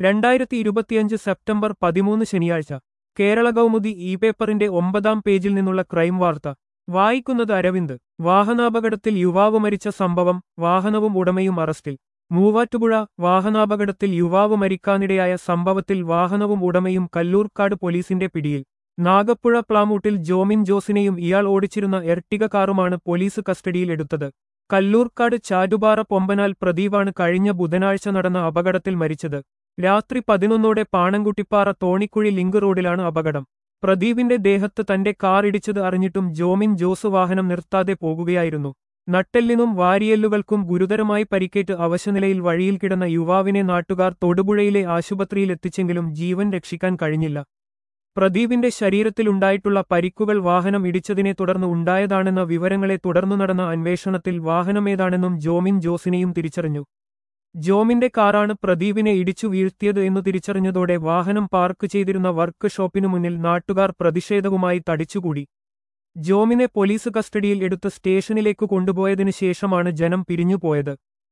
2025 September 13 ശനിയാഴ്ച കേരള കൗമുദി ഈ പേപ്പറിന്റെ 9-ാം പേജിൽ നിന്നുള്ള ക്രൈം വാർത്ത വായിക്കുന്നത് അരവിന്ദ്. വാഹനാപകടത്തിൽ യുവാവ് മരിച്ച സംഭവം, വാഹനവും ഉടമയും അറസ്റ്റിൽ. മൂവാറ്റുപുഴ വാഹനാപകടത്തിൽ യുവാവ് മരിക്കാനിടയായ സംഭവത്തിൽ വാഹനവും ഉടമയും കല്ലൂർക്കാട് പോലീസിന്റെ പിടിയിൽ. നാഗപ്പുഴ പ്ലാമൂട്ടിൽ ജോമിൻ ജോസിനെയും ഇയാൾ ഓടിച്ചിരുന്ന എർട്ടിക കാറുമാണ് പോലീസ് കസ്റ്റഡിയിൽ എടുത്തത്. കല്ലൂർക്കാട് ചാറ്റുപാറ പൊമ്പനാൽ പ്രദീപാണ് കഴിഞ്ഞ ബുധനാഴ്ച നടന്ന അപകടത്തിൽ മരിച്ചത്. രാത്രി 11-ഓടെ പാണൻകുട്ടിപ്പാറ തോണിക്കുഴി ലിങ്ക് റോഡിലാണ് അപകടം. പ്രദീപിന്റെ ദേഹത്ത് തന്റെ കാർ ഇടിച്ചത് അറിഞ്ഞിട്ടും ജോമിൻ ജോസ് വാഹനം നിർത്താതെ പോകുകയായിരുന്നു. നട്ടെല്ലിനും വാരിയെല്ലുകൾക്കും ഗുരുതരമായി പരിക്കേറ്റ് അവശനിലയിൽ വഴിയിൽ കിടന്ന യുവാവിനെ നാട്ടുകാർ തൊടുപുഴയിലെ ആശുപത്രിയിലെത്തിച്ചെങ്കിലും ജീവൻ രക്ഷിക്കാൻ കഴിഞ്ഞില്ല. പ്രദീപിന്റെ ശരീരത്തിലുണ്ടായിട്ടുള്ള പരിക്കുകൾ വാഹനം ഇടിച്ചതിനെ തുടർന്ന് ഉണ്ടായതാണെന്ന വിവരങ്ങളെ തുടർന്നു നടന്ന അന്വേഷണത്തിൽ വാഹനമേതാണെന്നും ജോമിൻ ജോസിനെയും തിരിച്ചറിഞ്ഞു. ജോമിന്റെ കാറാണ് പ്രദീപിനെ ഇടിച്ചു വീഴ്ത്തിയത് എന്നു തിരിച്ചറിഞ്ഞതോടെ വാഹനം പാർക്ക് ചെയ്തിരുന്ന വർക്ക് ഷോപ്പിനു മുന്നിൽ നാട്ടുകാർ പ്രതിഷേധവുമായി തടിച്ചുകൂടി. ജോമിനെ പോലീസ് കസ്റ്റഡിയിൽ എടുത്ത് സ്റ്റേഷനിലേക്കു കൊണ്ടുപോയതിനു ശേഷമാണ് ജനം പിരിഞ്ഞുപോയത്.